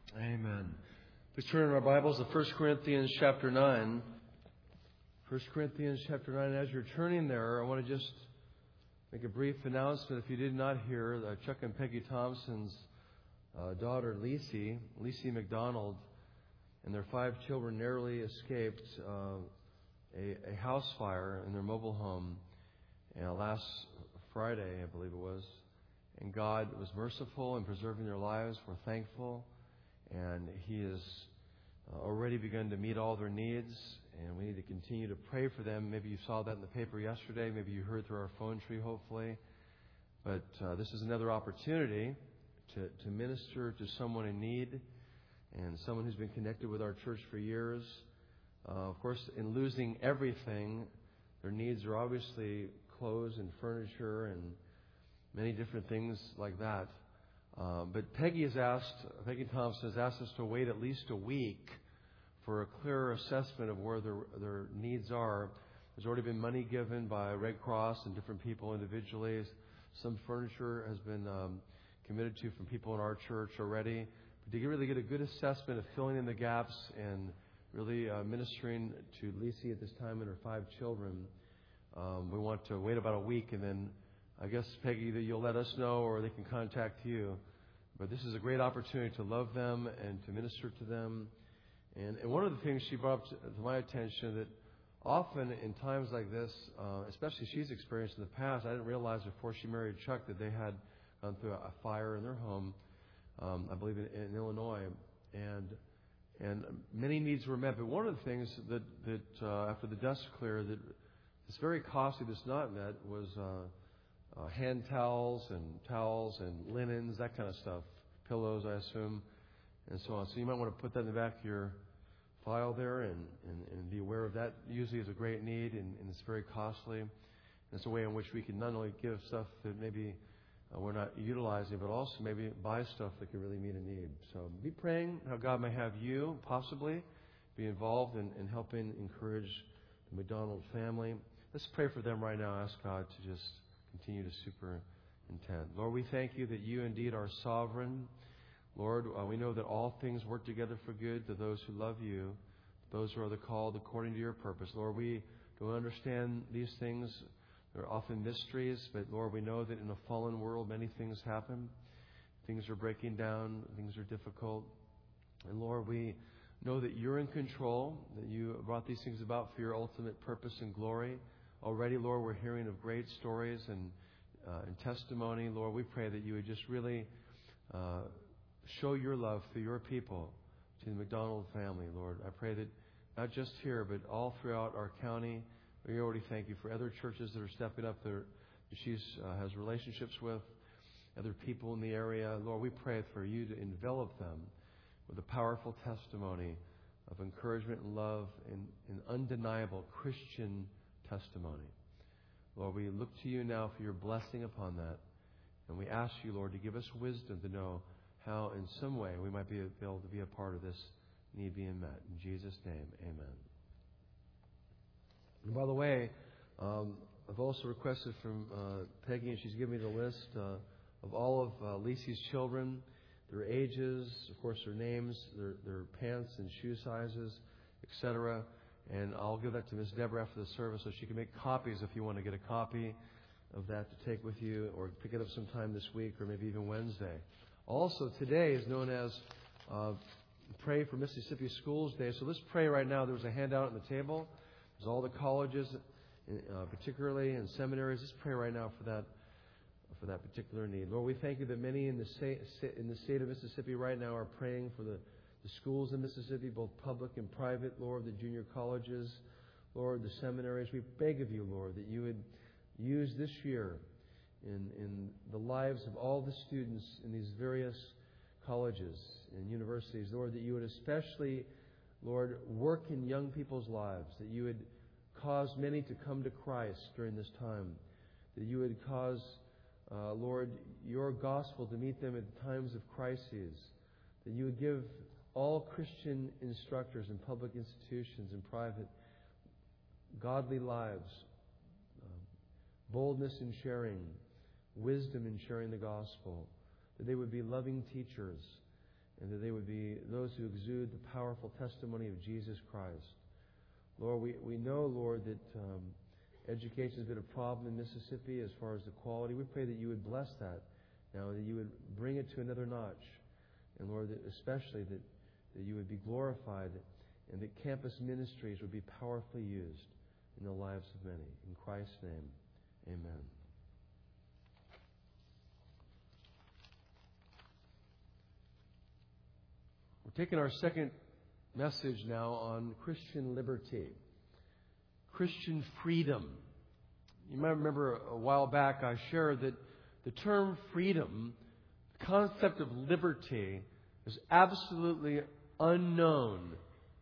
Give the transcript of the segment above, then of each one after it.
Amen. Please turn in our Bibles to 1 Corinthians chapter 9. 1 Corinthians chapter 9. As you're turning there, I want to just make a brief announcement. If you did not hear, Chuck and Peggy Thompson's daughter, Lacey McDonald, and their 5 children narrowly escaped a house fire in their mobile home last Friday, I believe it was. And God was merciful in preserving their lives. We're thankful. And He has already begun to meet all their needs. And we need to continue to pray for them. Maybe you saw that in the paper yesterday. Maybe you heard through our phone tree, hopefully. But this is another opportunity to minister to someone in need and someone who's been connected with our church for years. Of course, in losing everything, their needs are obviously clothes and furniture and many different things like that. But Peggy Thompson has asked us to wait at least a week for a clearer assessment of where their needs are. There's already been money given by Red Cross and different people individually. Some furniture has been committed to from people in our church already. But to really get a good assessment of filling in the gaps and really ministering to Lacey at this time and her 5 children, we want to wait about a week, and then I guess, Peggy, either you'll let us know or they can contact you. But this is a great opportunity to love them and to minister to them. And one of the things she brought up to my attention, that often in times like this, especially she's experienced in the past, I didn't realize before she married Chuck that they had gone through a fire in their home, I believe in Illinois. And many needs were met. But one of the things that after the dust cleared, that it's very costly that's not met was hand towels and linens, that kind of stuff. Pillows, I assume, and so on. So you might want to put that in the back of your file there and be aware of that. Usually is a great need, and it's very costly. And it's a way in which we can not only give stuff that maybe we're not utilizing, but also maybe buy stuff that can really meet a need. So be praying how God may have you possibly be involved in helping encourage the McDonald family. Let's pray for them right now. Ask God to just continue to superintend. Lord, we thank you that you indeed are sovereign. Lord, we know that all things work together for good to those who love you, those who are the called according to your purpose. Lord, we don't understand these things. They're often mysteries, but Lord, we know that in a fallen world, many things happen. Things are breaking down. Things are difficult. And Lord, we know that you're in control, that you brought these things about for your ultimate purpose and glory. Already, Lord, we're hearing of great stories and testimony. Lord, we pray that you would just really show your love through your people to the McDonald family, Lord. I pray that not just here, but all throughout our county. We already thank you for other churches that are stepping up that she has relationships with, other people in the area. Lord, we pray for you to envelop them with a powerful testimony of encouragement and love and undeniable Christian testimony. Lord, we look to you now for your blessing upon that. And we ask you, Lord, to give us wisdom to know how in some way we might be able to be a part of this need being met. In Jesus' name, amen. And by the way, I've also requested from Peggy, and she's given me the list of all of Lacey's children, their ages, of course their names, their pants and shoe sizes, etc. And I'll give that to Ms. Deborah after the service so she can make copies if you want to get a copy of that to take with you or pick it up sometime this week or maybe even Wednesday. Also, today is known as Pray for Mississippi Schools Day. So let's pray right now. There's a handout on the table. There's all the colleges, particularly, and seminaries. Let's pray right now for that particular need. Lord, we thank you that many in the state of Mississippi right now are praying for the schools in Mississippi, both public and private, Lord, the junior colleges, Lord, the seminaries. We beg of you, Lord, that you would use this year in the lives of all the students in these various colleges and universities, Lord, that you would especially, Lord, work in young people's lives, that you would cause many to come to Christ during this time, that you would cause, Lord, your gospel to meet them at times of crises, that you would give all Christian instructors in public institutions and private godly lives, boldness in sharing, wisdom in sharing the gospel, that they would be loving teachers, and that they would would be those who exude the powerful testimony of Jesus Christ. Lord, we know, Lord, that education has been a problem in Mississippi as far as the quality. We pray that you would bless that now, that you would bring it to another notch. And Lord, that especially that you would be glorified and that campus ministries would be powerfully used in the lives of many. In Christ's name, amen. We're taking our second message now on Christian liberty, Christian freedom. You might remember a while back I shared that the term freedom, the concept of liberty, is absolutely unknown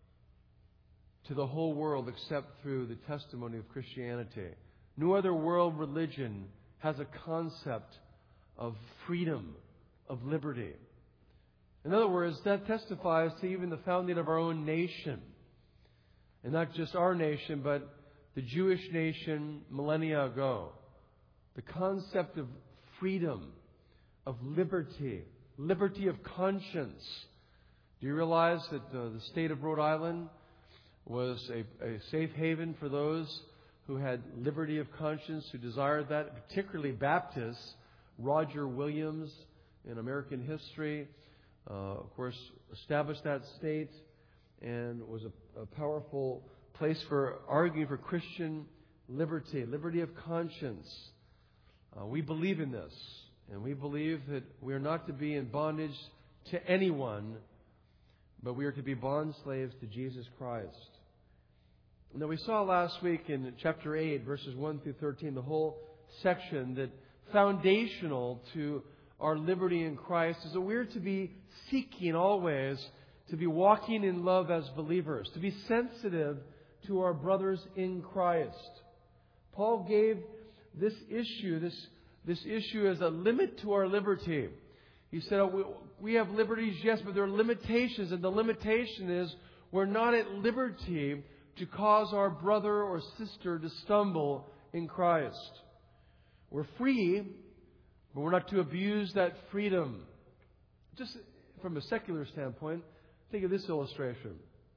to the whole world except through the testimony of Christianity. No other world religion has a concept of freedom, of liberty. In other words, that testifies to even the founding of our own nation. And not just our nation, but the Jewish nation millennia ago. The concept of freedom, of liberty, liberty of conscience. Do you realize that the state of Rhode Island was a safe haven for those who had liberty of conscience, who desired that, particularly Baptists? Roger Williams, in American history, of course, established that state and was a powerful place for arguing for Christian liberty, liberty of conscience. We believe in this, and we believe that we are not to be in bondage to anyone, but we are to be bond slaves to Jesus Christ. Now, we saw last week in chapter 8, verses 1 through 13, the whole section that foundational to our liberty in Christ is that we're to be seeking always to be walking in love as believers, to be sensitive to our brothers in Christ. Paul gave this issue as a limit to our liberty. He said, we have liberties, yes, but there are limitations, and the limitation is we're not at liberty to cause our brother or sister to stumble in Christ. We're free, but we're not to abuse that freedom. Just from a secular standpoint, think of this illustration.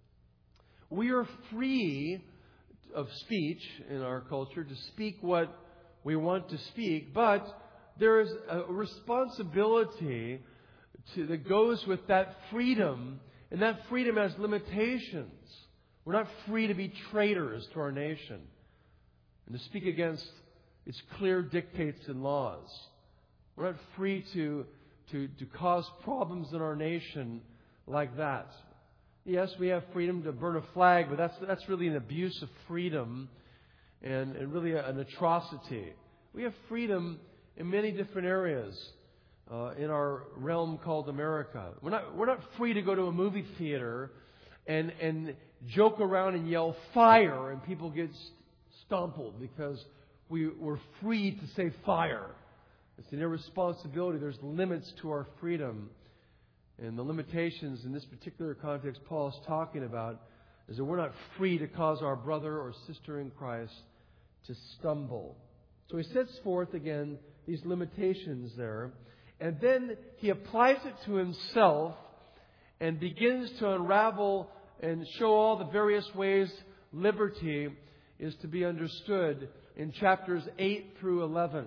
We are free of speech in our culture to speak what we want to speak, but there is a responsibility that goes with that freedom, and that freedom has limitations. We're not free to be traitors to our nation and to speak against its clear dictates and laws. We're not free to cause problems in our nation like that. Yes, we have freedom to burn a flag, but that's really an abuse of freedom and really an atrocity. We have freedom in many different areas in our realm called America. We're not free to go to a movie theater and joke around and yell fire and people get stumbled because we're free to say fire. It's an irresponsibility. There's limits to our freedom. And the limitations in this particular context Paul is talking about is that we're not free to cause our brother or sister in Christ to stumble. So he sets forth again these limitations there. And then he applies it to himself and begins to unravel and show all the various ways liberty is to be understood in chapters 8 through 11.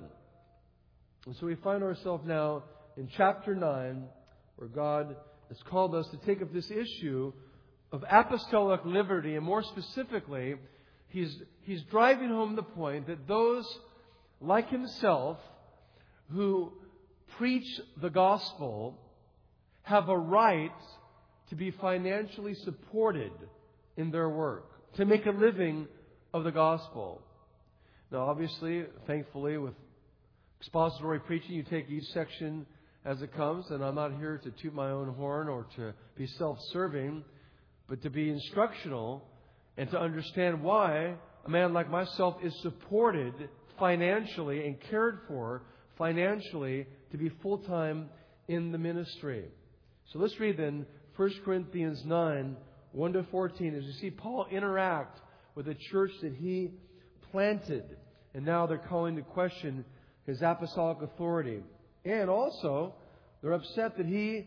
And so we find ourselves now in chapter 9, where God has called us to take up this issue of apostolic liberty, and more specifically, He's driving home the point that those like himself who preach the gospel have a right to be financially supported in their work, to make a living of the gospel. Now, obviously, thankfully, with expository preaching, you take each section as it comes, and I'm not here to toot my own horn or to be self-serving, but to be instructional and to understand why a man like myself is supported financially and cared for financially to be full-time in the ministry. So let's read then 1 Corinthians 9, 1 to 14, as you see Paul interact with a church that he planted, and now they're calling into question his apostolic authority. And also, they're upset that he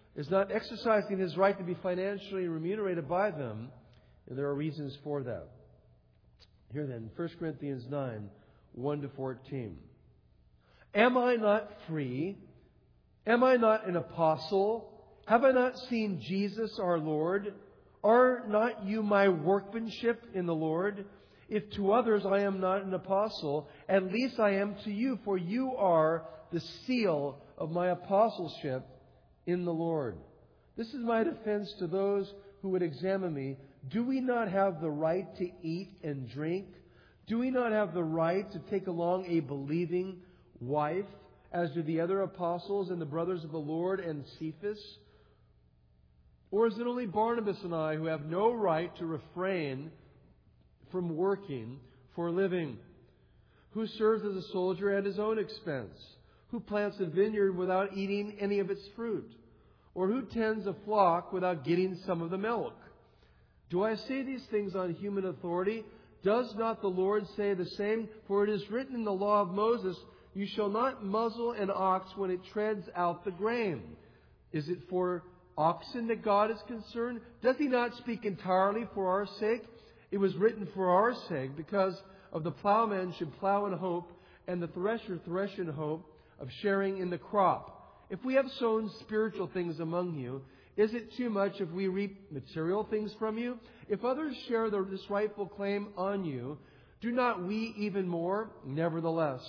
is not exercising his right to be financially remunerated by them, and there are reasons for that. Here then, 1 Corinthians 9, 1-14. Am I not free? Am I not an apostle? Have I not seen Jesus our Lord? Are not you my workmanship in the Lord? If to others I am not an apostle, at least I am to you, for you are the seal of my apostleship in the Lord. This is my defense to those who would examine me. Do we not have the right to eat and drink? Do we not have the right to take along a believing wife, as do the other apostles and the brothers of the Lord and Cephas? Or is it only Barnabas and I who have no right to refrain from working for a living? Who serves as a soldier at his own expense? Who plants a vineyard without eating any of its fruit? Or who tends a flock without getting some of the milk? Do I say these things on human authority? Does not the Lord say the same? For it is written in the law of Moses, you shall not muzzle an ox when it treads out the grain. Is it for oxen that God is concerned? Does He not speak entirely for our sake? It was written for our sake, because of the plowman should plow in hope, and the thresher thresh in hope of sharing in the crop. If we have sown spiritual things among you, is it too much if we reap material things from you? If others share this rightful claim on you, do not we even more? Nevertheless,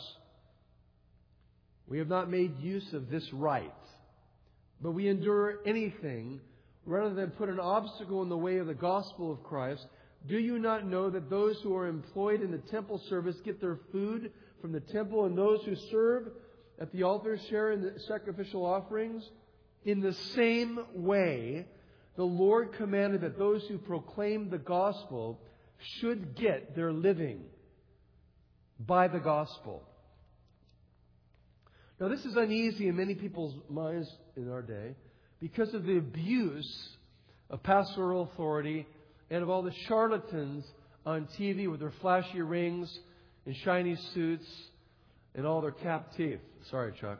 we have not made use of this right, but we endure anything rather than put an obstacle in the way of the gospel of Christ. Do you not know that those who are employed in the temple service get their food from the temple, and those who serve at the altar share in the sacrificial offerings? In the same way, the Lord commanded that those who proclaim the gospel should get their living by the gospel. Now, this is uneasy in many people's minds in our day because of the abuse of pastoral authority and of all the charlatans on TV with their flashy rings and shiny suits and all their capped teeth. Sorry, Chuck.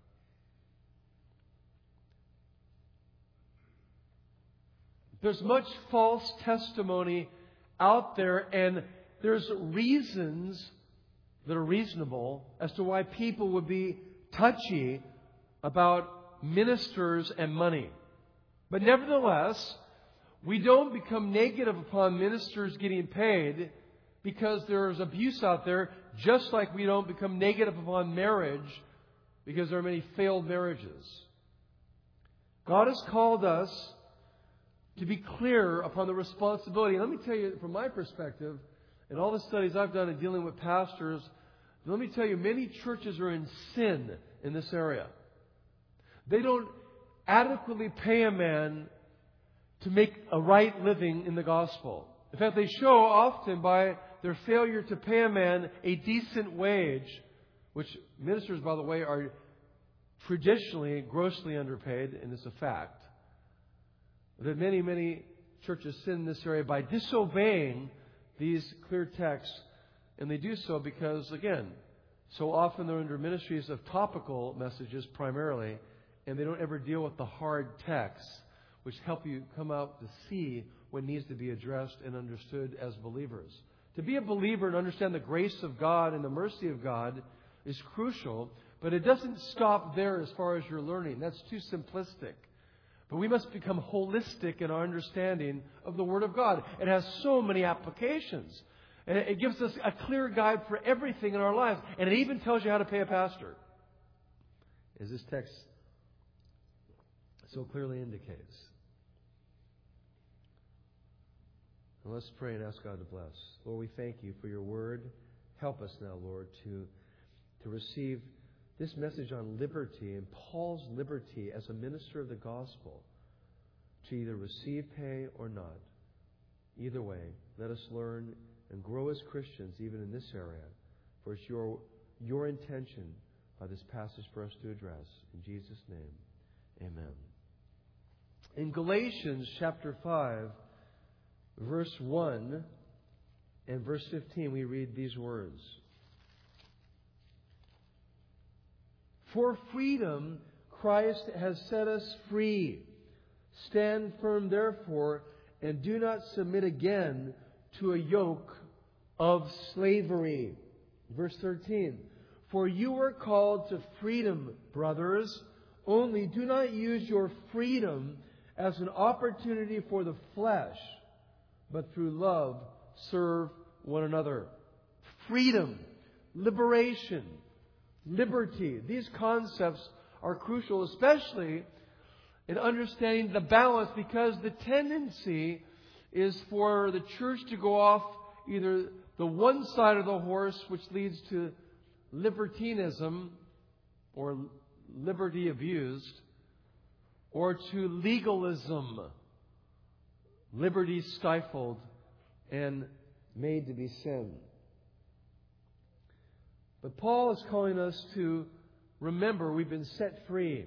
There's much false testimony out there, and there's reasons that are reasonable as to why people would be touchy about ministers and money. But nevertheless, we don't become negative upon ministers getting paid because there's abuse out there, just like we don't become negative upon marriage because there are many failed marriages. God has called us to be clear upon the responsibility. And let me tell you, from my perspective, and all the studies I've done in dealing with pastors, let me tell you, many churches are in sin in this area. They don't adequately pay a man to make a right living in the gospel. In fact, they show often by their failure to pay a man a decent wage, which ministers, by the way, are traditionally grossly underpaid, and it's a fact. That many churches sin in this area by disobeying these clear texts. And they do so because, again, so often they're under ministries of topical messages primarily, and they don't ever deal with the hard texts, which help you come out to see what needs to be addressed and understood as believers. To be a believer and understand the grace of God and the mercy of God is crucial, but it doesn't stop there as far as your learning. That's too simplistic. But we must become holistic in our understanding of the Word of God. It has so many applications. And it gives us a clear guide for everything in our lives. And it even tells you how to pay a pastor, as this text so clearly indicates. And let's pray and ask God to bless. Lord, we thank You for Your Word. Help us now, Lord, to receive this message on liberty and Paul's liberty as a minister of the gospel to either receive pay or not. Either way, let us learn and grow as Christians even in this area. For it's your intention by this passage for us to address. In Jesus' name, amen. In Galatians chapter 5, verse 1 and verse 15, we read these words. For freedom, Christ has set us free. Stand firm, therefore, and do not submit again to a yoke of slavery. Verse 13. For you were called to freedom, brothers. Only do not use your freedom as an opportunity for the flesh, but through love serve one another. Freedom, liberation, liberty. These concepts are crucial, especially in understanding the balance, because the tendency is for the church to go off either the one side of the horse, which leads to libertinism or liberty abused, or to legalism, liberty stifled and made to be sin. But Paul is calling us to remember we've been set free,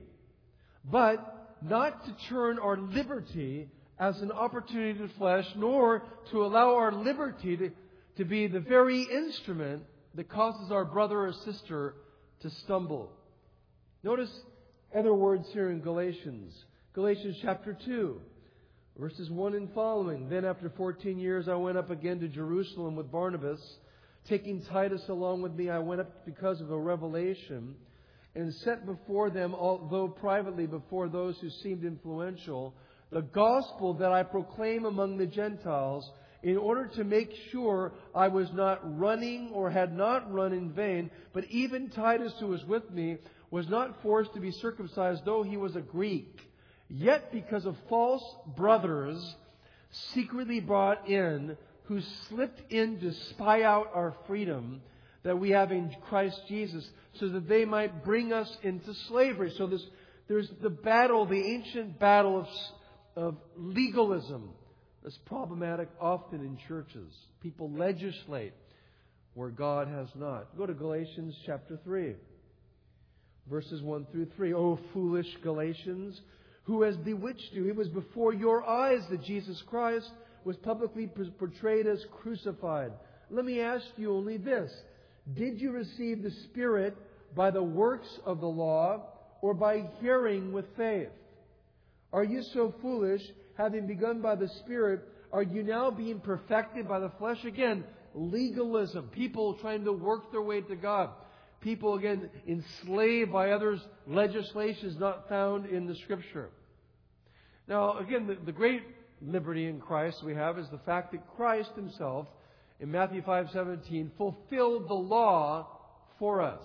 but not to turn our liberty as an opportunity to the flesh, nor to allow our liberty to be the very instrument that causes our brother or sister to stumble. Notice other words here in Galatians. Galatians chapter 2, verses 1 and following. Then after 14 years I went up again to Jerusalem with Barnabas. Taking Titus along with me, I went up because of a revelation, and set before them, although privately before those who seemed influential, the gospel that I proclaim among the Gentiles, in order to make sure I was not running or had not run in vain. But even Titus, who was with me, was not forced to be circumcised, though he was a Greek. Yet because of false brothers secretly brought in, who slipped in to spy out our freedom that we have in Christ Jesus, so that they might bring us into slavery. So there's the battle, the ancient battle of legalism. That's problematic often in churches. People legislate where God has not. Go to Galatians chapter 3, verses 1 through 3. O foolish Galatians, who has bewitched you? It was before your eyes that Jesus Christ was publicly portrayed as crucified. Let me ask you only this. Did you receive the Spirit by the works of the law, or by hearing with faith? Are you so foolish? Having begun by the Spirit, are you now being perfected by the flesh? Again, legalism. People trying to work their way to God. People, again, enslaved by others' legislations not found in the Scripture. Now, again, the great liberty in Christ we have is the fact that Christ Himself, in Matthew 5:17, fulfilled the law for us.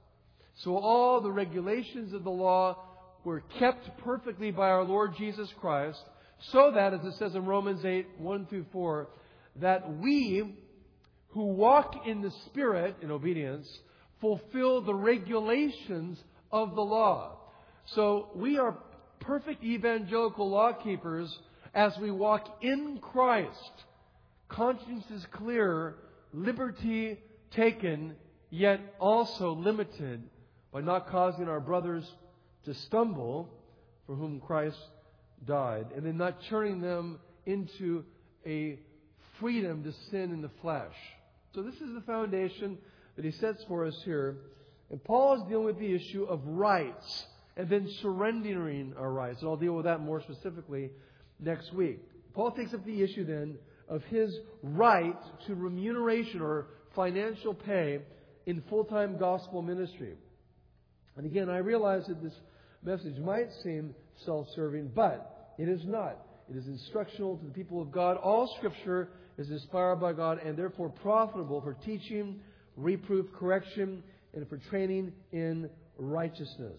So all the regulations of the law were kept perfectly by our Lord Jesus Christ, so that, as it says in Romans 8, 1 through 4, that we who walk in the Spirit, in obedience, fulfill the regulations of the law. So we are perfect evangelical law keepers as we walk in Christ. Conscience is clear, liberty taken, yet also limited by not causing our brothers to stumble, for whom Christ died, and then not turning them into a freedom to sin in the flesh. So this is the foundation that he sets for us here. And Paul is dealing with the issue of rights and then surrendering our rights. And I'll deal with that more specifically next week. Paul takes up the issue then of his right to remuneration or financial pay in full-time gospel ministry. And again, I realize that this message might seem self-serving, but it is not. It is instructional to the people of God. All Scripture is inspired by God and therefore profitable for teaching, reproof, correction, and for training in righteousness.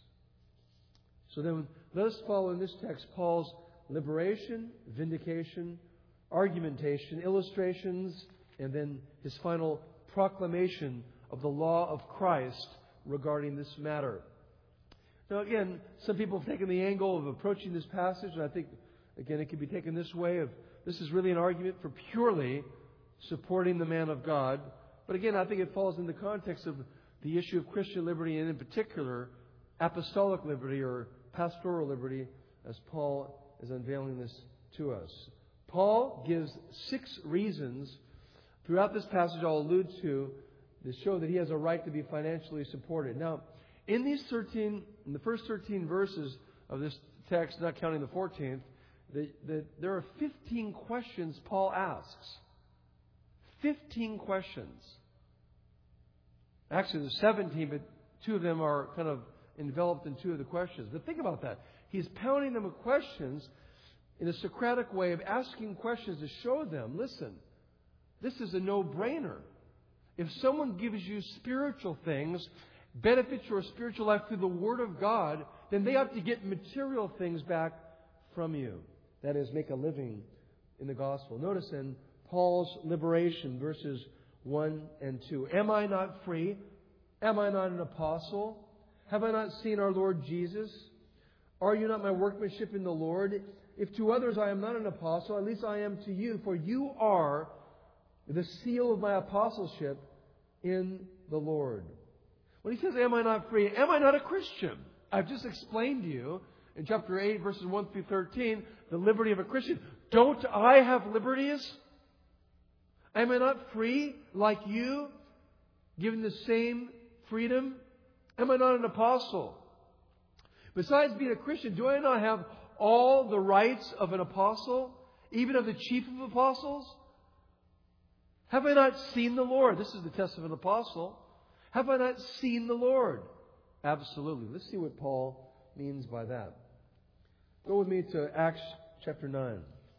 So then, let us follow in this text Paul's liberation, vindication, argumentation, illustrations, and then his final proclamation of the law of Christ regarding this matter. Now again, some people have taken the angle of approaching this passage, and I think, again, it can be taken this way, of this is really an argument for purely supporting the man of God. But again, I think it falls in the context of the issue of Christian liberty, and in particular, apostolic liberty or pastoral liberty, as Paul is unveiling this to us. Paul gives 6 reasons throughout this passage I'll allude to show that he has a right to be financially supported. Now, in the first 13 verses of this text, not counting the 14th, that there are 15 questions Paul asks. 15 questions. Actually, there's 17, but 2 of them are kind of enveloped in 2 of the questions. But think about that. He's pounding them with questions in a Socratic way of asking questions to show them, listen, this is a no-brainer. If someone gives you spiritual things, benefits your spiritual life through the Word of God, then they have to get material things back from you. That is, make a living in the gospel. Notice in Paul's liberation, verses 1 and 2. Am I not free? Am I not an apostle? Have I not seen our Lord Jesus? Are you not my workmanship in the Lord? If to others I am not an apostle, at least I am to you, for you are the seal of my apostleship in the Lord. When he says, am I not free? Am I not a Christian? I've just explained to you in chapter 8, verses 1 through 13, the liberty of a Christian. Don't I have liberties? Am I not free like you, given the same freedom? Am I not an apostle? Besides being a Christian, do I not have all the rights of an apostle, even of the chief of apostles? Have I not seen the Lord? This is the test of an apostle. Have I not seen the Lord? Absolutely. Let's see what Paul means by that. Go with me to Acts chapter 9.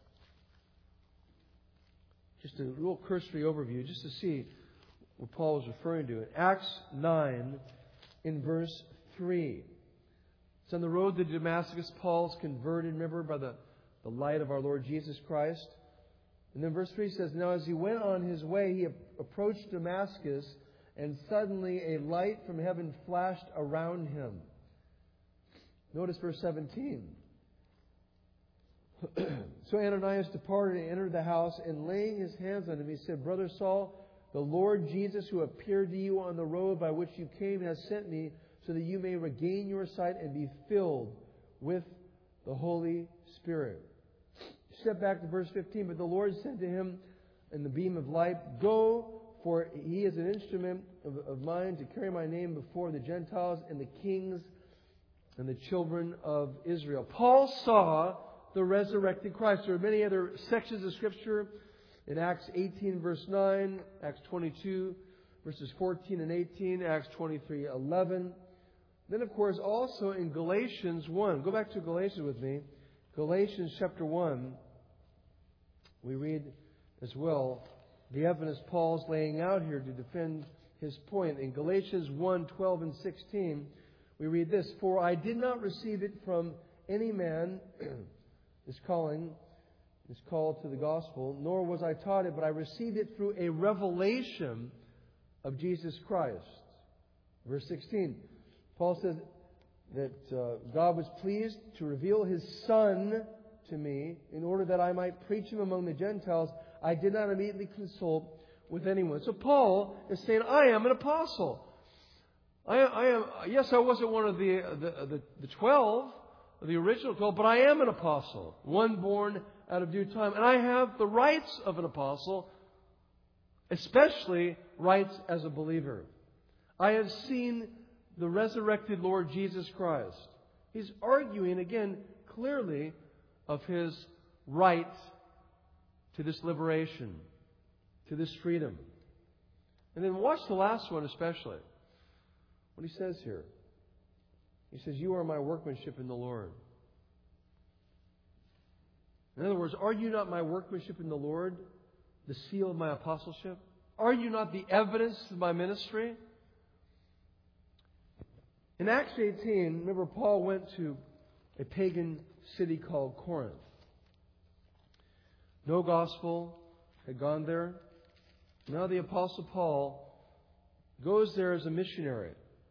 Just a real cursory overview, just to see what Paul is referring to. Acts 9, in verse 3. It's on the road to Damascus. Paul's converted, remember, by the light of our Lord Jesus Christ. And then verse 3 says, now as he went on his way, he approached Damascus, and suddenly a light from heaven flashed around him. Notice verse 17. So Ananias departed and entered the house, and laying his hands on him, he said, Brother Saul, the Lord Jesus, who appeared to you on the road by which you came, has sent me, so that you may regain your sight and be filled with the Holy Spirit. Step back to verse 15. But the Lord said to him in the beam of light, Go, for he is an instrument of mine to carry my name before the Gentiles and the kings and the children of Israel. Paul saw the resurrected Christ. There are many other sections of Scripture in Acts 18, verse 9, Acts 22, verses 14 and 18, Acts 23, 11. Then, of course, also in Galatians 1. Go back to Galatians with me. Galatians chapter 1. We read as well the evidence Paul's laying out here to defend his point. In Galatians 1, 12 and 16, we read this, For I did not receive it from any man, this call to the gospel, nor was I taught it, but I received it through a revelation of Jesus Christ. Verse 16, Paul says that God was pleased to reveal His Son to me in order that I might preach Him among the Gentiles. I did not immediately consult with anyone. So Paul is saying, I am an apostle. I am. Yes, I wasn't one of the 12, the original 12, but I am an apostle, one born out of due time. And I have the rights of an apostle, especially rights as a believer. I have seen the resurrected Lord Jesus Christ. He's arguing again clearly of his right to this liberation, to this freedom. And then watch the last one especially. What he says here. He says, You are my workmanship in the Lord. In other words, are you not my workmanship in the Lord, the seal of my apostleship? Are you not the evidence of my ministry? In Acts 18, remember Paul went to a pagan city called Corinth. No gospel had gone there. Now the Apostle Paul goes there as a missionary.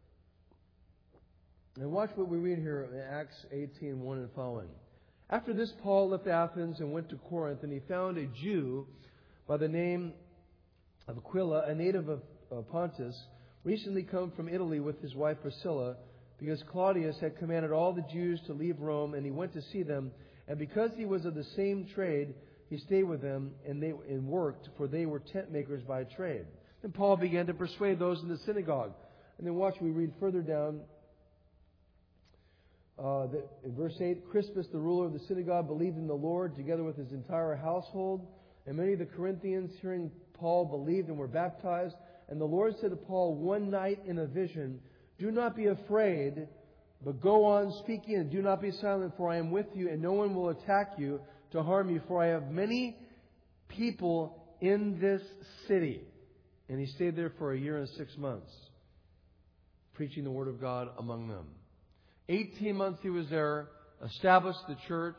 And watch what we read here in Acts 18, 1 and following. After this, Paul left Athens and went to Corinth, and he found a Jew by the name of Aquila, a native of Pontus, recently come from Italy with his wife Priscilla, because Claudius had commanded all the Jews to leave Rome, and he went to see them. And because he was of the same trade, he stayed with them and worked, for they were tent makers by trade. And Paul began to persuade those in the synagogue. And then watch, we read further down. In verse 8, Crispus, the ruler of the synagogue, believed in the Lord together with his entire household. And many of the Corinthians, hearing Paul, believed and were baptized. And the Lord said to Paul one night in a vision, "Do not be afraid, but go on speaking and do not be silent, for I am with you, and no one will attack you to harm you, for I have many people in this city." And he stayed there for 1 year and 6 months, preaching the Word of God among them. 18 months he was there, established the church.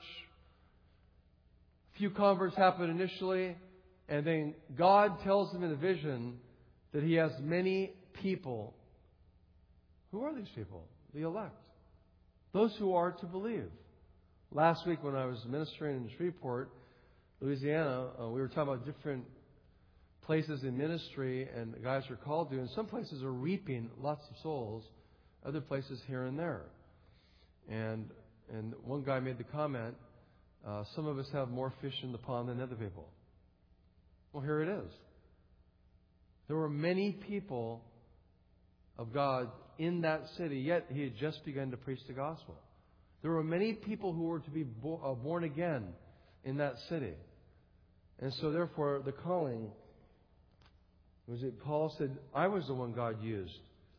A few converts happened initially, and then God tells him in a vision that he has many people. Who are these people? The elect. Those who are to believe. Last week when I was ministering in Shreveport, Louisiana, we were talking about different places in ministry and the guys are called to. And some places are reaping lots of souls, other places here and there. And one guy made the comment, some of us have more fish in the pond than other people. Well, here it is. There were many people of God in that city, yet he had just begun to preach the gospel. There were many people who were to be born again in that city. And so therefore the calling was that Paul said, I was the one God used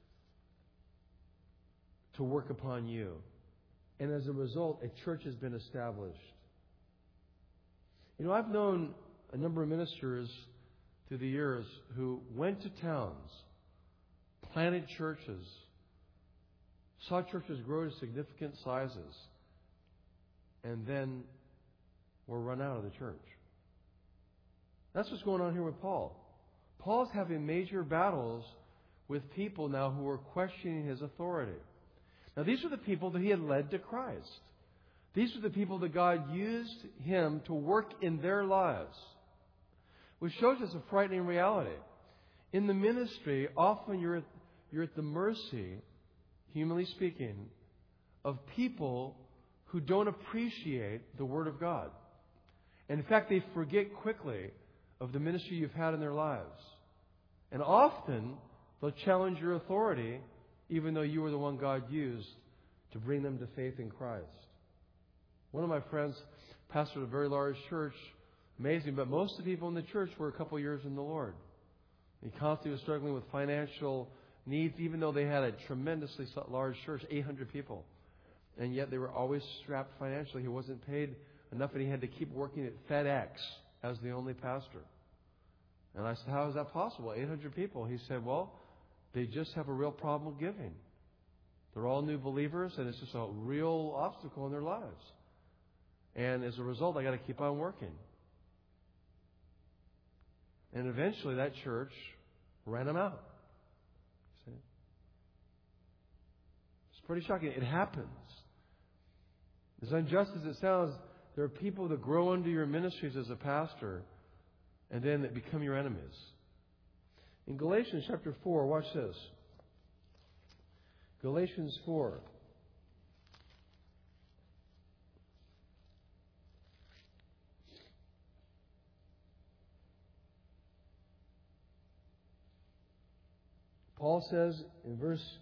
to work upon you. And as a result, a church has been established. You know, I've known a number of ministers through the years who went to towns, planted churches, saw churches grow to significant sizes, and then were run out of the church. That's what's going on here with Paul. Paul's having major battles with people now who are questioning his authority. Now, these are the people that he had led to Christ. These are the people that God used him to work in their lives, which shows us a frightening reality. In the ministry, often you're at the mercy, humanly speaking, of people who don't appreciate the Word of God. And in fact, they forget quickly of the ministry you've had in their lives. And often, they'll challenge your authority, even though you were the one God used to bring them to faith in Christ. One of my friends pastored a very large church. Amazing, but most of the people in the church were a couple years in the Lord. He constantly was struggling with financial needs, even though they had a tremendously large church, 800 people. And yet they were always strapped financially. He wasn't paid enough, and he had to keep working at FedEx as the only pastor. And I said, how is that possible? 800 people. He said, well, they just have a real problem with giving. They're all new believers, and it's just a real obstacle in their lives. And as a result, I got to keep on working. And eventually that church ran him out. See? It's pretty shocking. It happens. As unjust as it sounds, there are people that grow under your ministries as a pastor and then that become your enemies. In Galatians chapter 4, watch this. Galatians 4. Paul says in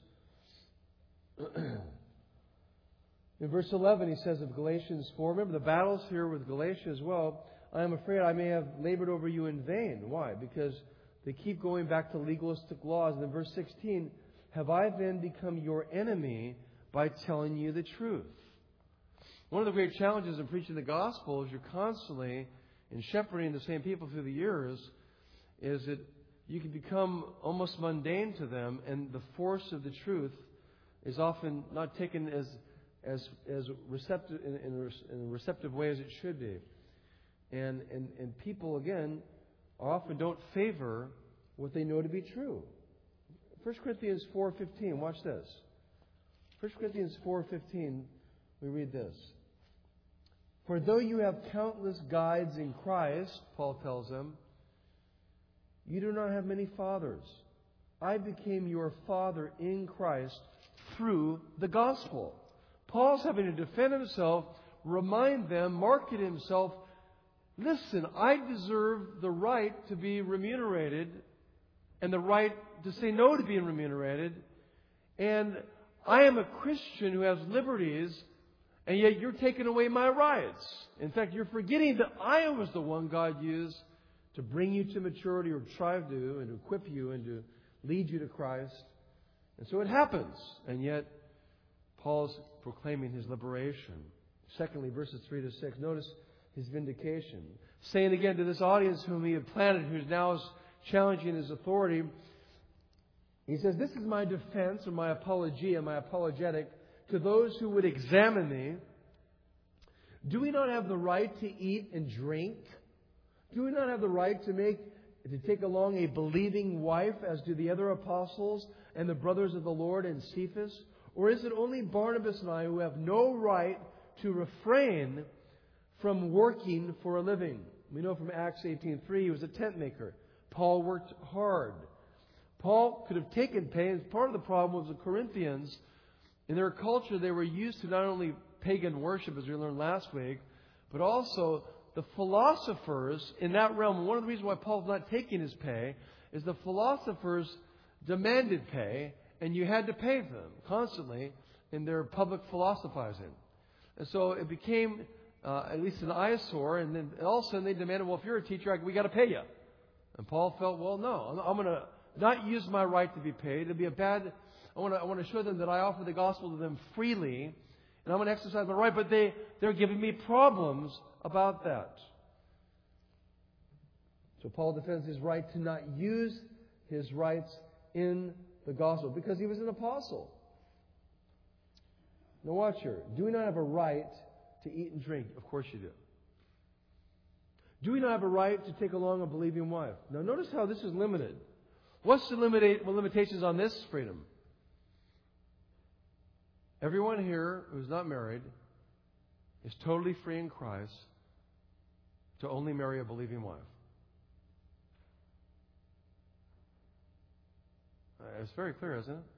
verse 11, he says of Galatians 4, remember the battles here with Galatia as well. I am afraid I may have labored over you in vain. Why? Because they keep going back to legalistic laws. And in verse 16, have I then become your enemy by telling you the truth? One of the great challenges in preaching the gospel is you're constantly, in shepherding the same people through the years, is that you can become almost mundane to them, and the force of the truth is often not taken as receptive in a receptive way as it should be. And people, again, often don't favor what they know to be true. 1 Corinthians 4:15, watch this. 1 Corinthians 4:15, we read this. For though you have countless guides in Christ, Paul tells them, you do not have many fathers. I became your father in Christ through the gospel. Paul's having to defend himself, remind them, market himself. Listen, I deserve the right to be remunerated and the right to say no to being remunerated. And I am a Christian who has liberties, and yet you're taking away my rights. In fact, you're forgetting that I was the one God used to bring you to maturity, or try to, and to equip you and to lead you to Christ. And so it happens. And yet, Paul's proclaiming his liberation. Secondly, verses 3 to 6. Notice his vindication. Saying again to this audience whom he had planted, who's now challenging his authority, he says, this is my defense, or my apologia, my apologetic, to those who would examine me. Do we not have the right to eat and drink? Do we not have the right to take along a believing wife, as do the other apostles and the brothers of the Lord and Cephas? Or is it only Barnabas and I who have no right to refrain from working for a living? We know from Acts 18:3 he was a tent maker. Paul worked hard. Paul could have taken pay, and part of the problem was the Corinthians. In their culture, they were used to not only pagan worship, as we learned last week, but also the philosophers in that realm. One of the reasons why Paul's not taking his pay is the philosophers demanded pay, and you had to pay them constantly in their public philosophizing. And so it became at least an eyesore, and then all of a sudden they demanded, well, if you're a teacher, we got to pay you. And Paul felt, well, no, I'm going to not use my right to be paid. It'd be a bad... I want to show them that I offer the gospel to them freely, and I'm going to exercise my right, but they're giving me problems about that. So Paul defends his right to not use his rights in the gospel because he was an apostle. Now watch here. Do we not have a right to eat and drink? Of course you do. Do we not have a right to take along a believing wife? Now notice how this is limited. What's the limitations on this freedom? Everyone here who's not married is totally free in Christ to only marry a believing wife. It's very clear, isn't it?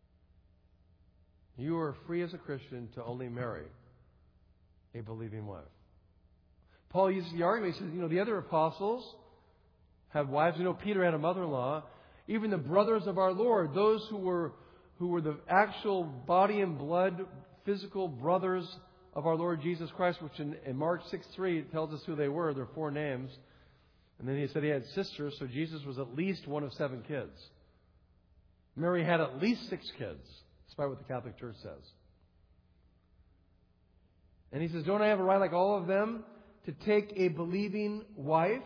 You are free as a Christian to only marry a believing wife. Paul uses the argument. He says, the other apostles had wives. Peter had a mother-in-law. Even the brothers of our Lord, those who were the actual body and blood, physical brothers of our Lord Jesus Christ, which in Mark 6:3 tells us who they were. There are 4 names. And then he said he had sisters, so Jesus was at least one of 7 kids. Mary had at least 6 kids, despite what the Catholic Church says. And he says, don't I have a right, like all of them, to take a believing wife?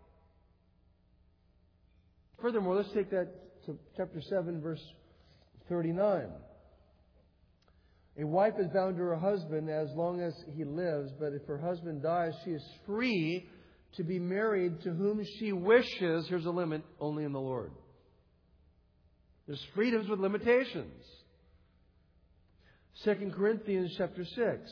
Furthermore, let's take that to chapter 7, verse 39. A wife is bound to her husband as long as he lives, but if her husband dies, she is free to be married to whom she wishes. Here's a limit, only in the Lord. There's freedoms with limitations. 2 Corinthians chapter 6.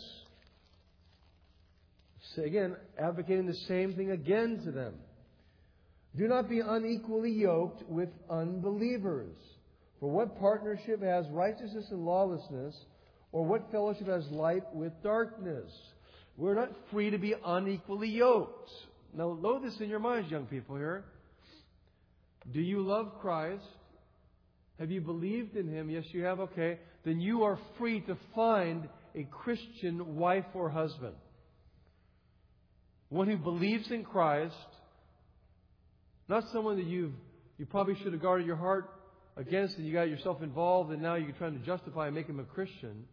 So again, advocating the same thing again to them. Do not be unequally yoked with unbelievers. For what partnership has righteousness and lawlessness? Or what fellowship has light with darkness? We're not free to be unequally yoked. Now, load this in your minds, young people here. Do you love Christ? Have you believed in Him? Yes, you have. Okay. Then you are free to find a Christian wife or husband. One who believes in Christ. Not someone that you probably should have guarded your heart against and you got yourself involved and now you're trying to justify and make him a Christian.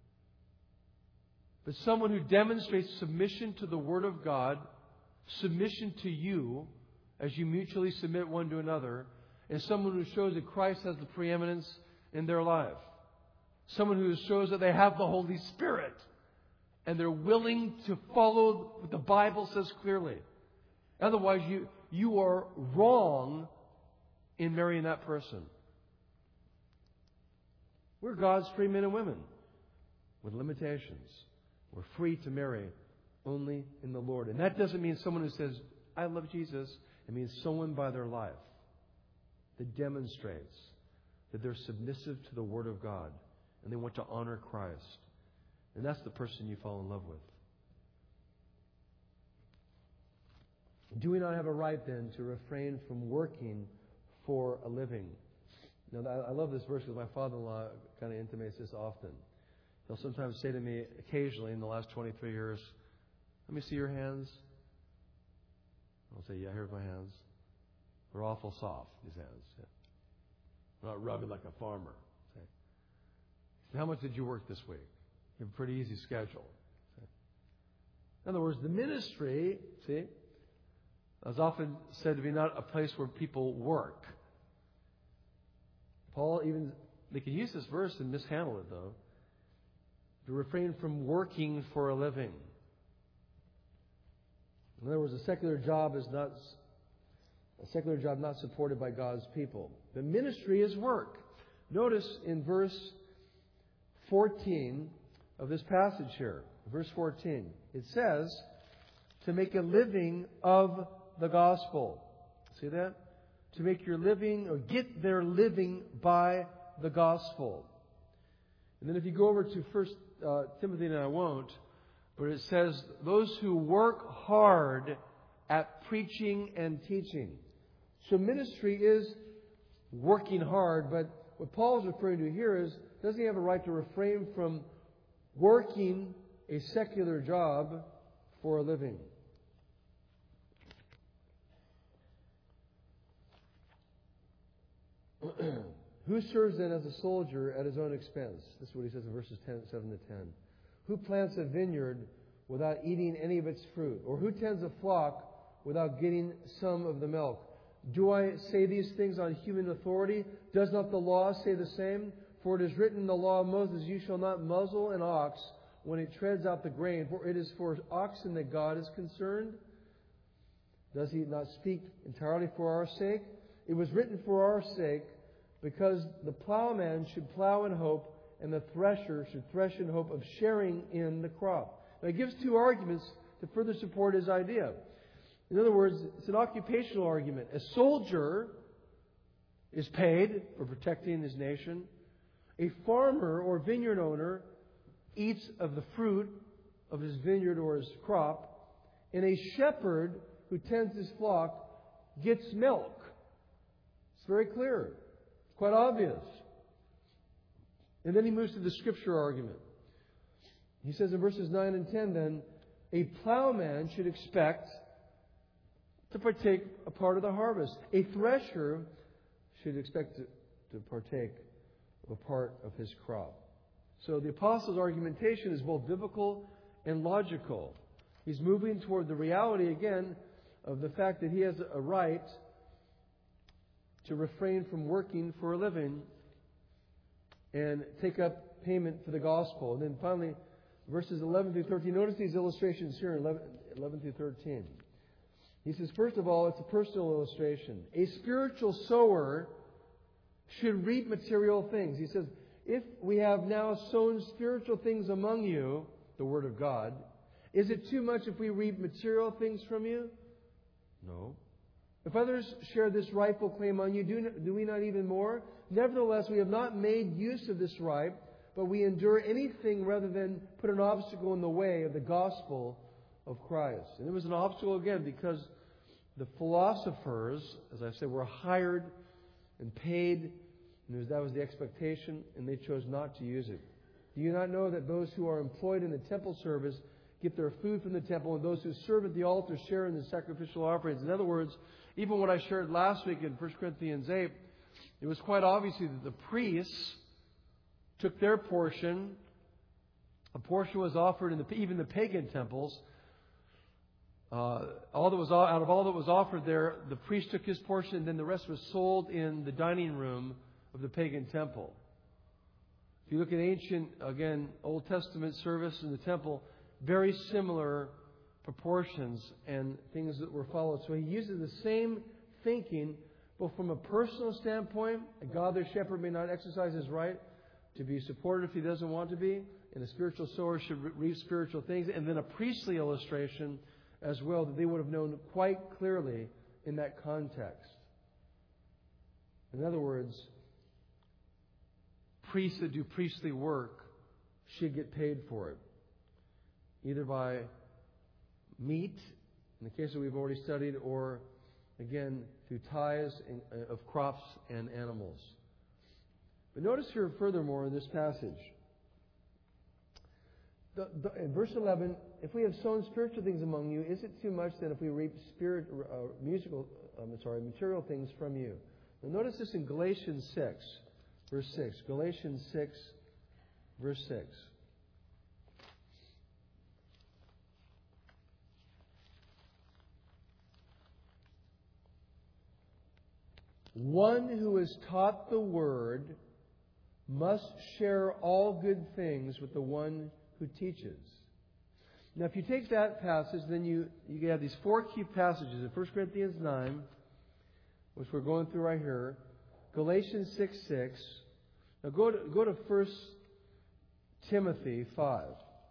But someone who demonstrates submission to the Word of God, submission to you as you mutually submit one to another, and someone who shows that Christ has the preeminence in their life. Someone who shows that they have the Holy Spirit and they're willing to follow what the Bible says clearly. Otherwise, you are wrong in marrying that person. We're God's free men and women with limitations. We're free to marry only in the Lord. And that doesn't mean someone who says, I love Jesus. It means someone by their life that demonstrates that they're submissive to the Word of God and they want to honor Christ. And that's the person you fall in love with. Do we not have a right then to refrain from working for a living? Now, I love this verse because my father-in-law kind of intimates this often. He'll sometimes say to me, occasionally in the last 23 years, "Let me see your hands." I'll say, "Yeah, here's my hands. They're awful soft, these hands. Yeah. They're not rugged like a farmer." Okay. "How much did you work this week?" "You have a pretty easy schedule." Okay. In other words, the ministry, see, is often said to be not a place where people work. Paul they can use this verse and mishandle it, though, to refrain from working for a living. In other words, a secular job not supported by God's people. The ministry is work. Notice in verse 14 of this passage here, verse 14, it says, to make a living of the gospel. See that? To make your living, or get their living by the gospel. And then if you go over to 1 Timothy, and I won't, but it says, those who work hard at preaching and teaching. So ministry is working hard, but what Paul is referring to here is, doesn't he have a right to refrain from working a secular job for a living? Who serves then as a soldier at his own expense? This is what he says in verses 7 to 10. Who plants a vineyard without eating any of its fruit? Or who tends a flock without getting some of the milk? Do I say these things on human authority? Does not the law say the same? For it is written in the law of Moses, you shall not muzzle an ox when it treads out the grain, for it is for oxen that God is concerned. Does he not speak entirely for our sake? It was written for our sake, because the plowman should plow in hope, and the thresher should thresh in hope of sharing in the crop. Now, he gives two arguments to further support his idea. In other words, it's an occupational argument. A soldier is paid for protecting his nation. A farmer or vineyard owner eats of the fruit of his vineyard or his crop. And a shepherd who tends his flock gets milk. It's very clear. It's quite obvious. And then he moves to the scripture argument. He says in verses 9 and 10 then, a plowman should expect to partake a part of the harvest. A thresher should expect to partake of a part of his crop. So the apostle's argumentation is both biblical and logical. He's moving toward the reality again of the fact that he has a right to refrain from working for a living and take up payment for the gospel. And then finally, verses 11 through 13. Notice these illustrations here, 11 through 13. He says, first of all, it's a personal illustration. A spiritual sower should reap material things. He says, if we have now sown spiritual things among you, the Word of God, is it too much if we reap material things from you? No. If others share this rightful claim on you, do we not even more? Nevertheless, we have not made use of this right, but we endure anything rather than put an obstacle in the way of the gospel of Christ. And it was an obstacle again because the philosophers, as I said, were hired and paid, and that was the expectation, and they chose not to use it. Do you not know that those who are employed in the temple service get their food from the temple, and those who serve at the altar share in the sacrificial offerings? In other words, even what I shared last week in 1 Corinthians 8, it was quite obvious that the priests took their portion. A portion was offered in even the pagan temples. Out of all that was offered there, the priest took his portion, and then the rest was sold in the dining room of the pagan temple. If you look at ancient, again, Old Testament service in the temple, very similar proportions and things that were followed. So he uses the same thinking, both from a personal standpoint, a godly shepherd may not exercise his right to be supported if he doesn't want to be, and a spiritual sower should reap spiritual things, and then a priestly illustration as well that they would have known quite clearly in that context. In other words, priests that do priestly work should get paid for it, either by meat, in the case that we've already studied, or, again, through tithes of crops and animals. But notice here furthermore in this passage, in verse 11, if we have sown spiritual things among you, is it too much then if we reap material things from you? Now notice this in Galatians 6, verse 6. Galatians 6, verse 6. One who is taught the word must share all good things with the one who teaches. Now, if you take that passage, then you have these four key passages in 1 Corinthians 9, which we're going through right here, Galatians 6:6. Now, go to 1 Timothy 5,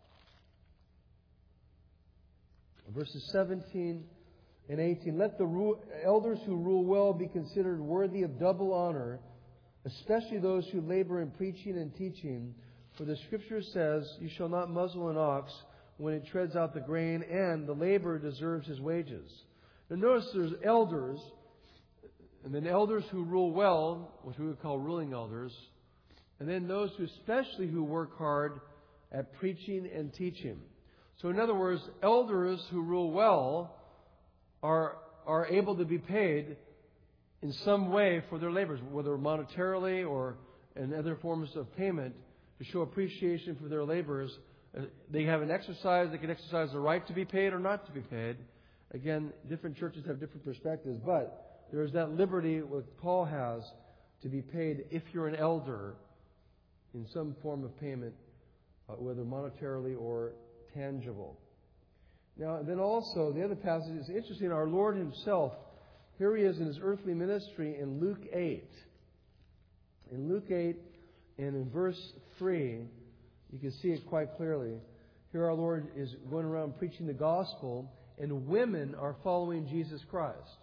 verses 17 and 18. Let the elders who rule well be considered worthy of double honor, especially those who labor in preaching and teaching. For the Scripture says, "You shall not muzzle an ox when it treads out the grain, and the laborer deserves his wages." Now notice there's elders, and then elders who rule well, which we would call ruling elders, and then those who work hard at preaching and teaching. So in other words, elders who rule well are able to be paid in some way for their labors, whether monetarily or in other forms of payment, to show appreciation for their labors. They can exercise the right to be paid or not to be paid. Again, different churches have different perspectives, but there is that liberty what Paul has to be paid if you're an elder in some form of payment, whether monetarily or tangible. Now, then also, the other passage is interesting. Our Lord Himself, here He is in His earthly ministry in Luke 8. In Luke 8 and in verse 3, you can see it quite clearly. Here our Lord is going around preaching the gospel, and women are following Jesus Christ.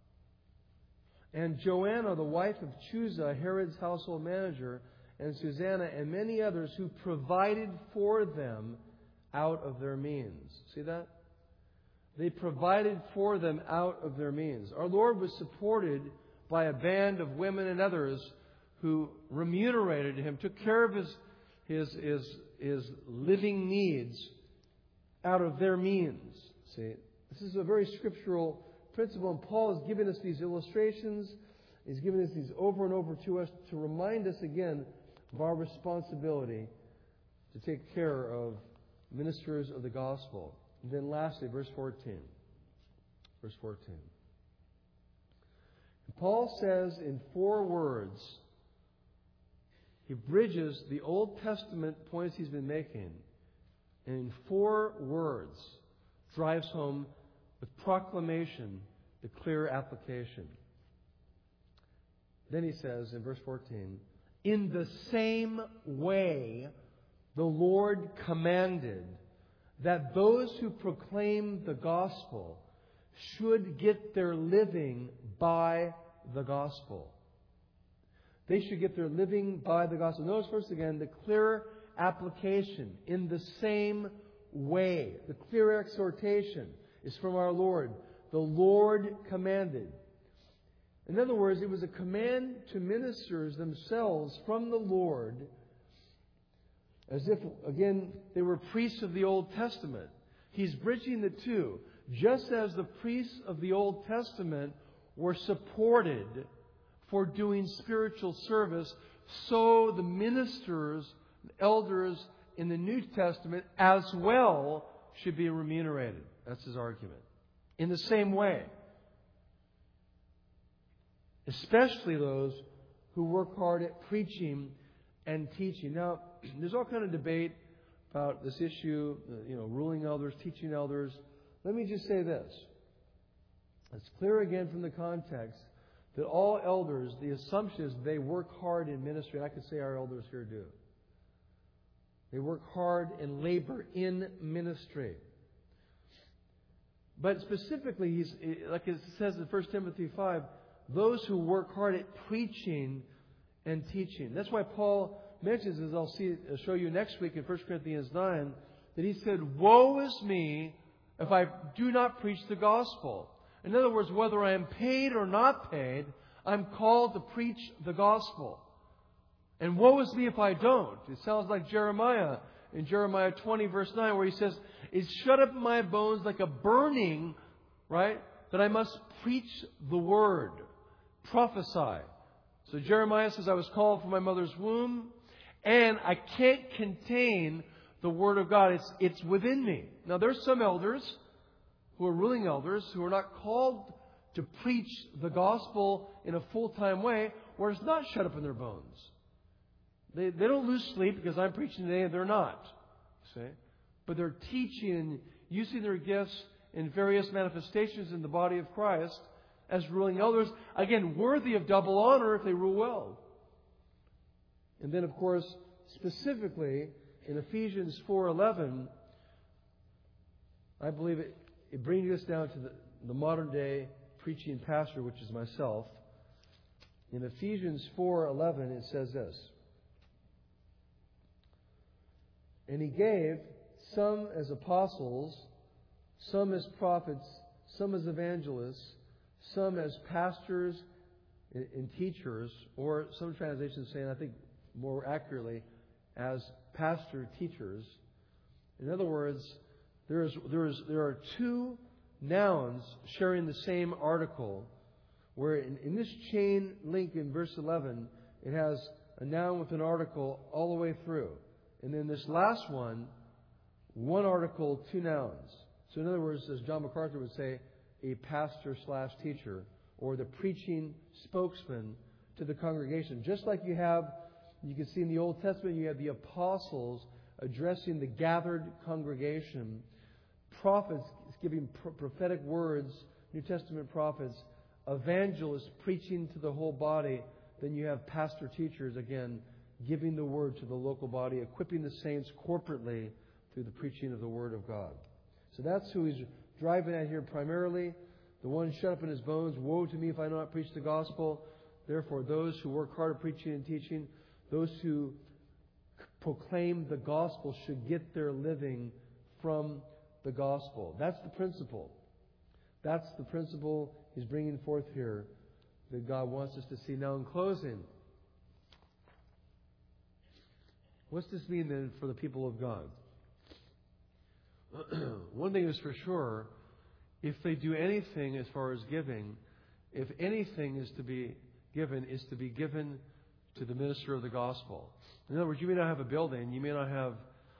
And Joanna, the wife of Chuza, Herod's household manager, and Susanna, and many others who provided for them out of their means. See that? They provided for them out of their means. Our Lord was supported by a band of women and others who remunerated Him, took care of his living needs out of their means. See, this is a very scriptural principle, and Paul has given us these illustrations. He's given us these over and over to us to remind us again of our responsibility to take care of ministers of the gospel. And then lastly, verse 14. Verse 14. Paul says in 4 words, he bridges the Old Testament points he's been making, and in 4 words drives home with proclamation the clear application. Then he says in verse 14, "In the same way the Lord commanded that those who proclaim the gospel should get their living by the gospel." They should get their living by the gospel. Notice first again the clear application. In the same way. The clear exhortation is from our Lord. The Lord commanded. In other words, it was a command to ministers themselves from the Lord, as if, again, they were priests of the Old Testament. He's bridging the two. Just as the priests of the Old Testament were supported for doing spiritual service, so the ministers, elders in the New Testament as well should be remunerated. That's his argument. In the same way. Especially those who work hard at preaching and teaching. Now, there's all kind of debate about this issue, ruling elders, teaching elders. Let me just say this. It's clear again from the context that all elders, the assumption is they work hard in ministry. And I could say our elders here do. They work hard and labor in ministry. But specifically, like it says in 1 Timothy 5, those who work hard at preaching and teaching. That's why Paul mentions, as I'll show you next week in 1 Corinthians 9, that he said, "Woe is me if I do not preach the gospel." In other words, whether I am paid or not paid, I'm called to preach the gospel. And woe is me if I don't. It sounds like Jeremiah in Jeremiah 20 verse 9 where he says, it's shut up in my bones like a burning, right? That I must preach the word. Prophesy. So Jeremiah says, I was called from my mother's womb and I can't contain the word of God. It's within me. Now there's some elders who are ruling elders who are not called to preach the gospel in a full-time way where it's not shut up in their bones. They don't lose sleep because I'm preaching today and they're not. See? But they're teaching and using their gifts in various manifestations in the body of Christ as ruling elders. Again, worthy of double honor if they rule well. And then, of course, specifically in Ephesians 4:11, I believe it brings us down to the modern day preaching pastor, which is myself. In Ephesians 4:11, it says this. And He gave some as apostles, some as prophets, some as evangelists, some as pastors and teachers, or some translations saying, I think more accurately, as pastor teachers. In other words, there are two nouns sharing the same article, where in this chain link in verse 11, it has a noun with an article all the way through. And then this last one article, two nouns. So in other words, as John MacArthur would say, a pastor/teacher, or the preaching spokesman to the congregation. Just like you can see in the Old Testament, you have the apostles addressing the gathered congregation, prophets giving prophetic words, New Testament prophets, evangelists preaching to the whole body. Then you have pastor teachers, again, giving the word to the local body, equipping the saints corporately through the preaching of the Word of God. So that's who he's driving at here primarily. The one shut up in his bones, woe to me if I do not preach the gospel. Therefore, those who work hard at preaching and teaching, those who proclaim the gospel should get their living from the gospel. That's the principle. That's the principle he's bringing forth here that God wants us to see. Now, in closing, what's this mean then for the people of God? One thing is for sure, if they do anything as far as giving, if anything is to be given to the minister of the gospel. In other words, you may not have a building, you may not have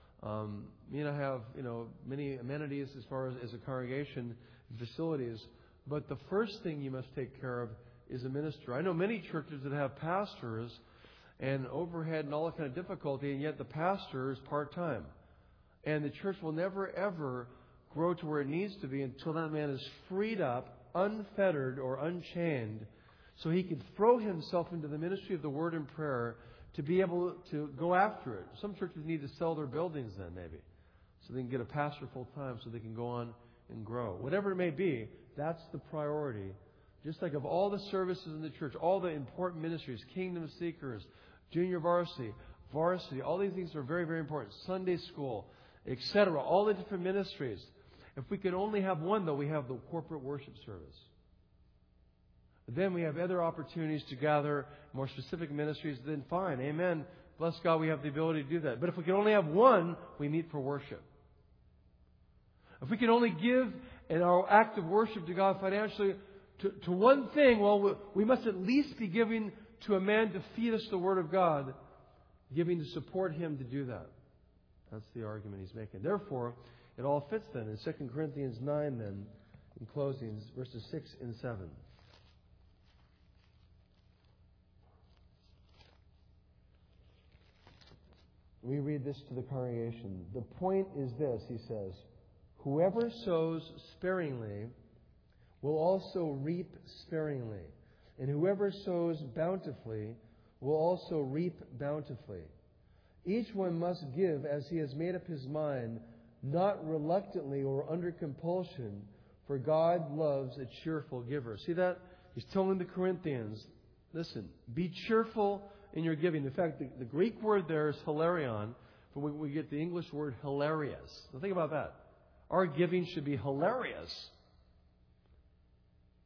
many amenities as far as a congregation, facilities, but the first thing you must take care of is a minister. I know many churches that have pastors and overhead and all that kind of difficulty, and yet the pastor is part-time. And the church will never, ever grow to where it needs to be until that man is freed up, unfettered or unchained, so he can throw himself into the ministry of the Word and prayer to be able to go after it. Some churches need to sell their buildings then, maybe, so they can get a pastor full-time so they can go on and grow. Whatever it may be, that's the priority. Just like of all the services in the church, all the important ministries, kingdom seekers, junior varsity, all these things are very, very important. Sunday school, etc. All the different ministries. If we can only have one, though, we have the corporate worship service. Then we have other opportunities to gather, more specific ministries. Then fine, amen. Bless God, we have the ability to do that. But if we can only have one, we meet for worship. If we can only give in our act of worship to God financially to one thing, well, we must at least be giving to a man to feed us the Word of God, giving to support him to do that. That's the argument he's making. Therefore, it all fits then in 2 Corinthians 9 then, in closing, verses 6 and 7. We read this to the congregation. The point is this, he says, whoever sows sparingly will also reap sparingly, and whoever sows bountifully will also reap bountifully. Each one must give as he has made up his mind, not reluctantly or under compulsion, for God loves a cheerful giver. See that? He's telling the Corinthians, listen, be cheerful in your giving. In fact, the Greek word there is hilarion, from which we get the English word hilarious. Now think about that. Our giving should be hilarious.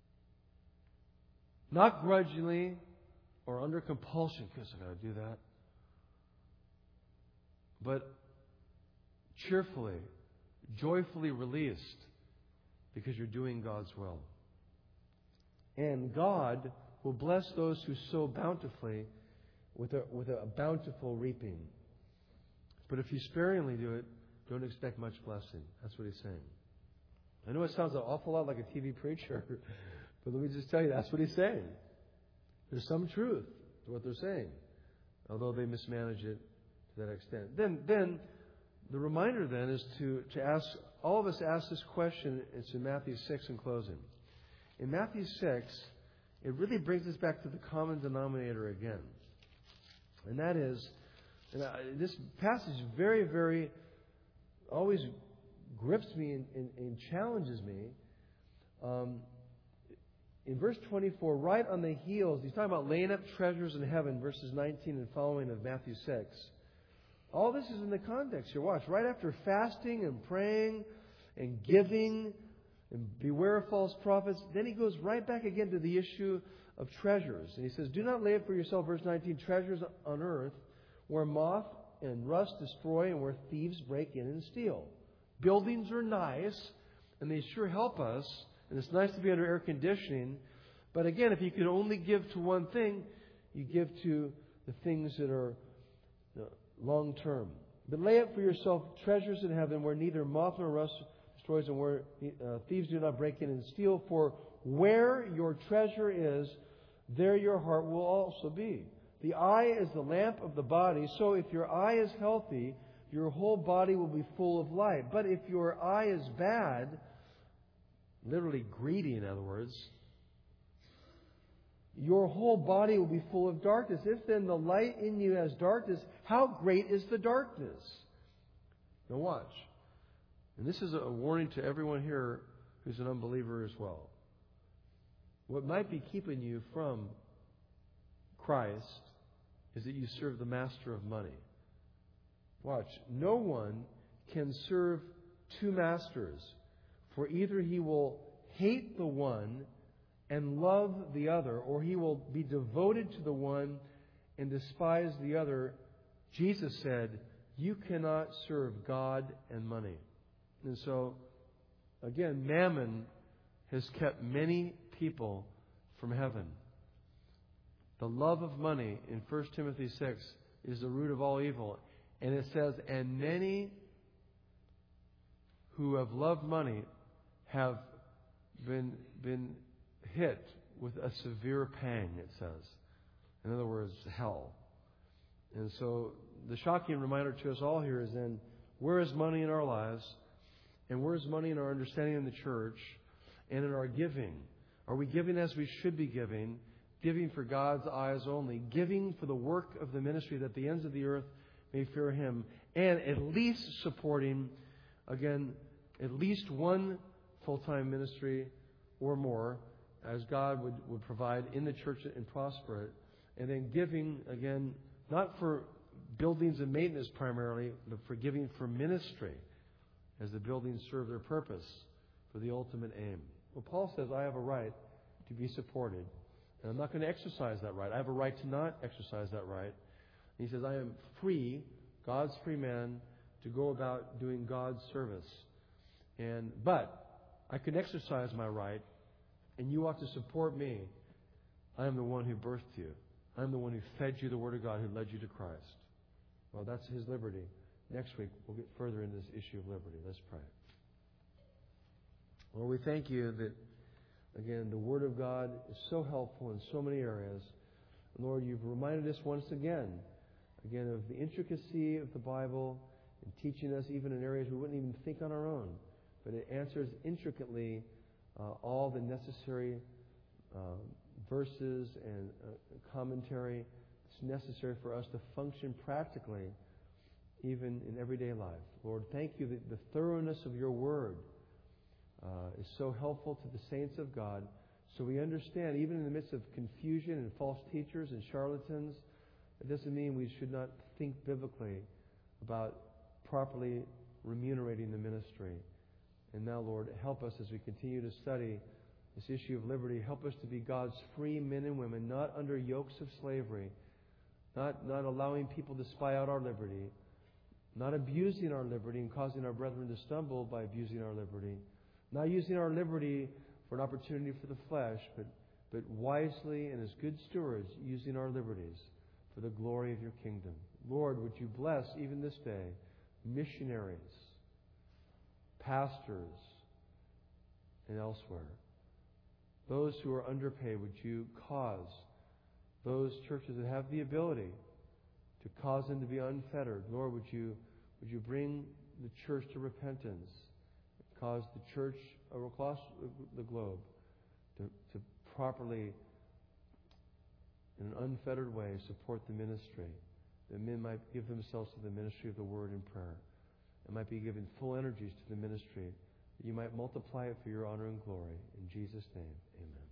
Not grudgingly or under compulsion, because I've got to do that. but cheerfully, joyfully released because you're doing God's will. And God will bless those who sow bountifully with a bountiful reaping. But if you sparingly do it, don't expect much blessing. That's what he's saying. I know it sounds an awful lot like a TV preacher, but let me just tell you, that's what he's saying. There's some truth to what they're saying, although they mismanage it to that extent. Then the reminder then is to ask, all of us ask this question. It's in Matthew 6 in closing. In Matthew 6, it really brings us back to the common denominator again. And that is, this passage very, very, always grips me and challenges me. In verse 24, right on the heels, he's talking about laying up treasures in heaven, verses 19 and following of Matthew 6. All this is in the context here. Watch. Right after fasting and praying and giving and beware of false prophets, then he goes right back again to the issue of treasures. And he says, do not lay up for yourself, verse 19, treasures on earth where moth and rust destroy and where thieves break in and steal. Buildings are nice and they sure help us. And it's nice to be under air conditioning. But again, if you can only give to one thing, you give to the things that are long term. But lay up for yourself treasures in heaven where neither moth nor rust destroys and where thieves do not break in and steal. For where your treasure is, there your heart will also be. The eye is the lamp of the body. So if your eye is healthy, your whole body will be full of light. But if your eye is bad, literally greedy in other words, your whole body will be full of darkness. If then the light in you has darkness, how great is the darkness? Now watch. And this is a warning to everyone here who's an unbeliever as well. What might be keeping you from Christ is that you serve the master of money. Watch. No one can serve two masters, for either he will hate the one and love the other, or he will be devoted to the one and despise the other. Jesus said, you cannot serve God and money. And so, again, mammon has kept many people from heaven. The love of money in 1 Timothy 6 is the root of all evil. And it says, and many who have loved money have been hit with a severe pang, it says. In other words, hell. And so the shocking reminder to us all here is then, where is money in our lives? And where is money in our understanding in the church and in our giving? Are we giving as we should be giving? Giving for God's eyes only? Giving for the work of the ministry that the ends of the earth may fear Him? And at least supporting, again, at least one full-time ministry or more as God would provide in the church and prosper it. And then giving, again, not for buildings and maintenance primarily, but for giving for ministry as the buildings serve their purpose for the ultimate aim. Well, Paul says, I have a right to be supported. And I'm not going to exercise that right. I have a right to not exercise that right. And he says, I am free, God's free man, to go about doing God's service. But I can exercise my right, and you ought to support me. I am the one who birthed you. I am the one who fed you the Word of God, who led you to Christ. Well, that's His liberty. Next week, we'll get further into this issue of liberty. Let's pray. Lord, we thank you that, again, the Word of God is so helpful in so many areas. Lord, you've reminded us once again of the intricacy of the Bible and teaching us even in areas we wouldn't even think on our own. But it answers intricately all the necessary verses and commentary that's necessary for us to function practically even in everyday life. Lord, thank you that the thoroughness of your Word is so helpful to the saints of God. So we understand, even in the midst of confusion and false teachers and charlatans, it doesn't mean we should not think biblically about properly remunerating the ministry. And now, Lord, help us as we continue to study this issue of liberty. Help us to be God's free men and women, not under yokes of slavery, not allowing people to spy out our liberty, Not abusing our liberty and causing our brethren to stumble by abusing our liberty. Not using our liberty for an opportunity for the flesh, but wisely and as good stewards using our liberties for the glory of your kingdom. Lord, would you bless even this day missionaries, pastors, and elsewhere. Those who are underpaid, would you cause those churches that have the ability to cause them to be unfettered? Lord, would you bring the church to repentance, cause the church across the globe to properly, in an unfettered way, support the ministry, that men might give themselves to the ministry of the Word and prayer, and might be given full energies to the ministry, that you might multiply it for your honor and glory. In Jesus' name, amen.